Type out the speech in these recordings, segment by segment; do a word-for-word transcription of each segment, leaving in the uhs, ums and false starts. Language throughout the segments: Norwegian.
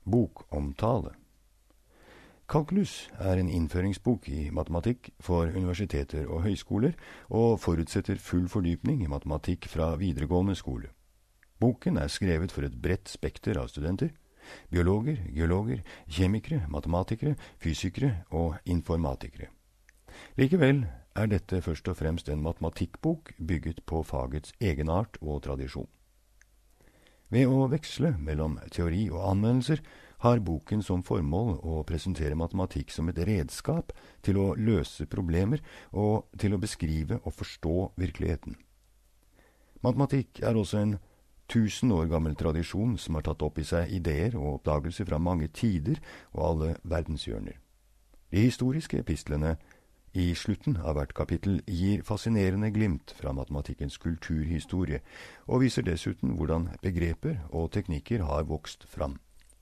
Bokomtale. Kalkulus er en innføringsbok i matematikk for universiteter og høyskoler, og forutsetter full fordypning i matematikk fra videregående skole. Boken er skrevet for et bredt spekter av studenter, biologer, geologer, kjemikere, matematikere, fysikere og informatikere. Likevel er dette først og fremst en matematikkbok bygget på fagets egenart og tradisjon. Ved å veksle mellom teori og anvendelser har boken som formål å presentere matematikk som et redskap til å løse problemer og til å beskrive og forstå virkeligheten. Matematikk er også en tusen år gammel tradisjon som har tatt opp i seg ideer og oppdagelser fra mange tider og alle verdenshjørner. De historiske epistlene i slutten av hvert kapittel gir fascinerende glimt fra matematikkens kulturhistorie, og viser dessuten hvordan begreper og teknikker har vokst fram.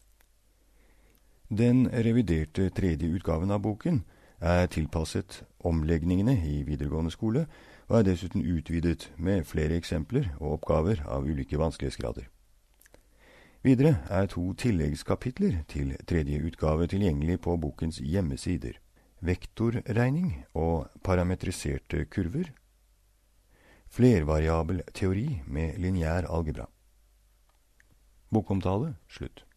Den reviderte tredje utgaven av boken er tilpasset omleggingene i videregående skole, og er dessuten utvidet med flere eksempler og oppgaver av ulike vanskelighetsgrader. Videre er to tilleggskapitler til tredje utgave tilgjengelig på bokens hjemmesider: vektorregning og parametriserte kurver, flervariabel teori med lineær algebra. Bokomtale slutt.